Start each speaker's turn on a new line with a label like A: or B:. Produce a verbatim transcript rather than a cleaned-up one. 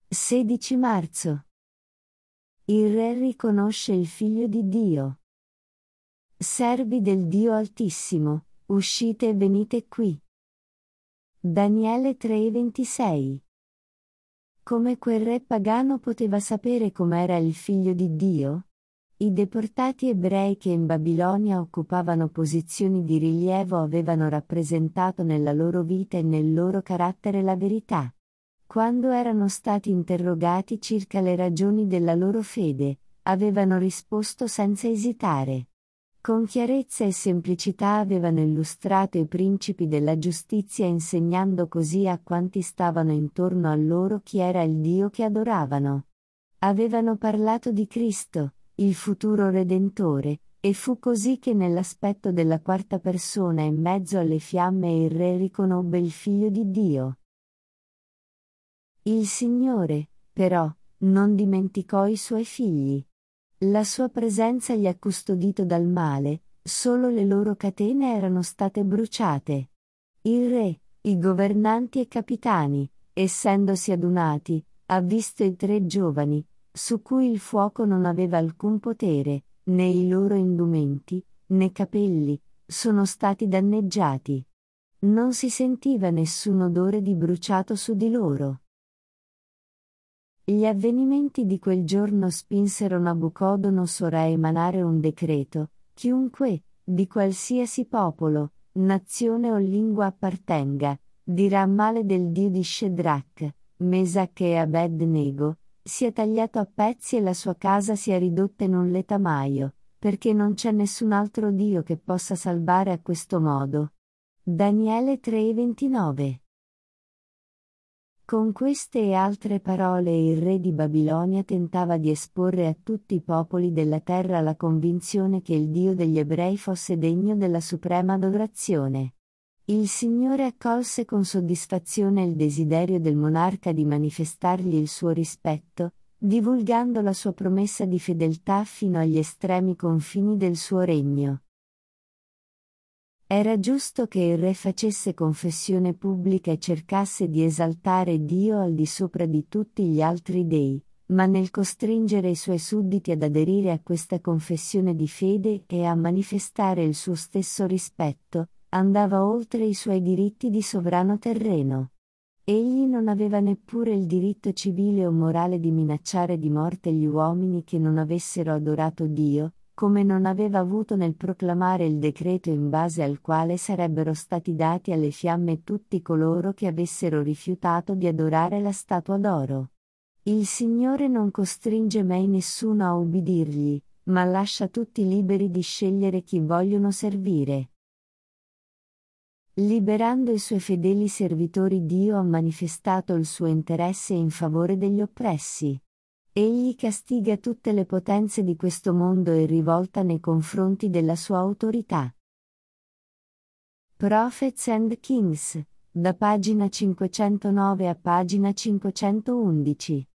A: sedici marzo. Il re riconosce il Figlio di Dio. Servi del Dio Altissimo, uscite e venite qui. Daniele tre ventisei. Come quel re pagano poteva sapere com'era il Figlio di Dio? I deportati ebrei che in Babilonia occupavano posizioni di rilievo avevano rappresentato nella loro vita e nel loro carattere la verità. Quando erano stati interrogati circa le ragioni della loro fede, avevano risposto senza esitare. Con chiarezza e semplicità avevano illustrato i principi della giustizia, insegnando così a quanti stavano intorno a loro chi era il Dio che adoravano. Avevano parlato di Cristo, il futuro Redentore, e fu così che nell'aspetto della quarta persona in mezzo alle fiamme il re riconobbe il Figlio di Dio. Il Signore, però, non dimenticò i suoi figli. La sua presenza li ha custodito dal male, solo le loro catene erano state bruciate. Il re, i governanti e capitani, essendosi adunati, ha visto i tre giovani, su cui il fuoco non aveva alcun potere, né i loro indumenti, né capelli, sono stati danneggiati. Non si sentiva nessun odore di bruciato su di loro. Gli avvenimenti di quel giorno spinsero Nabucodonosor a emanare un decreto: chiunque, di qualsiasi popolo, nazione o lingua appartenga, dirà male del Dio di Shadrach, Mesach e Abednego, sia tagliato a pezzi e la sua casa sia ridotta in un letamaio, perché non c'è nessun altro Dio che possa salvare a questo modo. Daniele tre ventinove. Con queste e altre parole il re di Babilonia tentava di esporre a tutti i popoli della terra la convinzione che il Dio degli ebrei fosse degno della suprema adorazione. Il Signore accolse con soddisfazione il desiderio del monarca di manifestargli il suo rispetto, divulgando la sua promessa di fedeltà fino agli estremi confini del suo regno. Era giusto che il re facesse confessione pubblica e cercasse di esaltare Dio al di sopra di tutti gli altri dei, ma nel costringere i suoi sudditi ad aderire a questa confessione di fede e a manifestare il suo stesso rispetto, andava oltre i suoi diritti di sovrano terreno. Egli non aveva neppure il diritto civile o morale di minacciare di morte gli uomini che non avessero adorato Dio, come non aveva avuto nel proclamare il decreto in base al quale sarebbero stati dati alle fiamme tutti coloro che avessero rifiutato di adorare la statua d'oro. Il Signore non costringe mai nessuno a ubbidirgli, ma lascia tutti liberi di scegliere chi vogliono servire. Liberando i suoi fedeli servitori, Dio ha manifestato il suo interesse in favore degli oppressi. Egli castiga tutte le potenze di questo mondo e rivolta nei confronti della sua autorità. Prophets and Kings, da pagina cinquecentonove a pagina cinquecentoundici.